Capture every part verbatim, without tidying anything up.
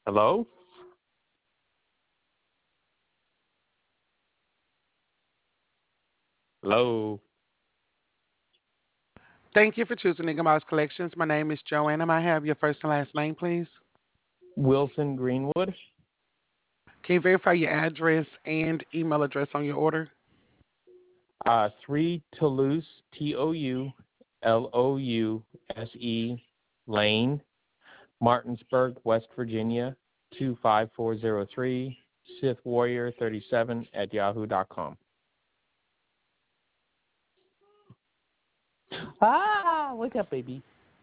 Hello? Hello? Thank you for choosing Nigga Mouse Collections. My name is Joanna. May I have your first and last name, please? Wilson Greenwood? Can you verify your address and email address on your order? Uh, three Toulouse, T O U L O U S E Lane, Martinsburg, West Virginia, two five four zero three, Sith Warrior thirty-seven at yahoo dot com. Ah, wake up, baby.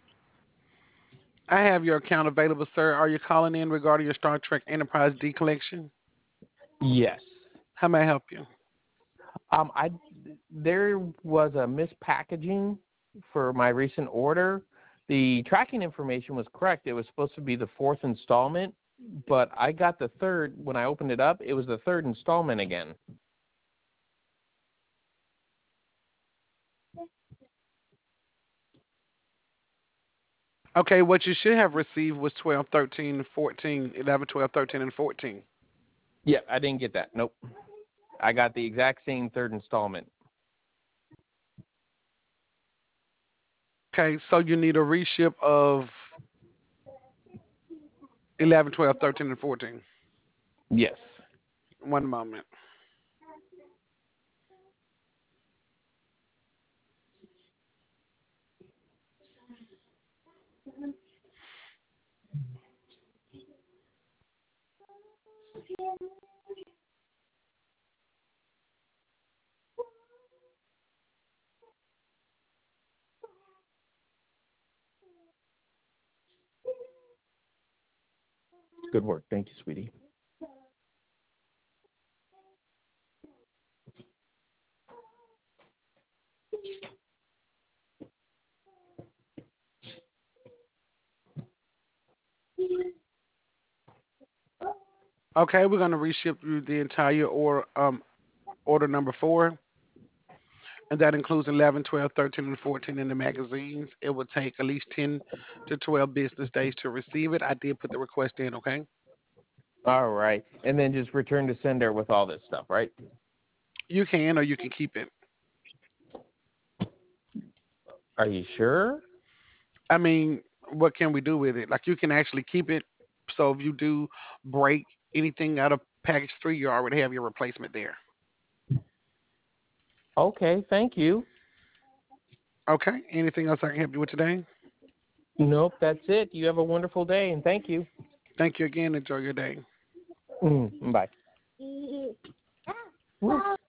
I have your account available, sir. Are you calling in regarding your Star Trek Enterprise D collection? Yes. How may I help you? Um, I there was a mispackaging for my recent order. The tracking information was correct. It was supposed to be the fourth installment, but I got the third. When I opened it up, it was the third installment again. Okay, what you should have received was twelve, thirteen, fourteen, eleven, twelve, thirteen, and fourteen. Yeah, I didn't get that. Nope. I got the exact same third installment. Okay, so you need a reship of eleven, twelve, thirteen, and fourteen. Yes. One moment. Good work. Thank you, sweetie. Okay, we're going to reship you the entire or um order number four, and that includes eleven, twelve, thirteen, and fourteen in the magazines. It will take at least ten to twelve business days to receive it. I did put the request in, okay? All right. And then just return to sender with all this stuff, right? You can or you can keep it. Are you sure? I mean, what can we do with it? Like, you can actually keep it. So if you do break anything out of package three, you already have your replacement there. Okay, thank you. Okay. Anything else I can help you with today? Nope, that's it. You have a wonderful day, and thank you. Thank you again. Enjoy your day. Mm, bye.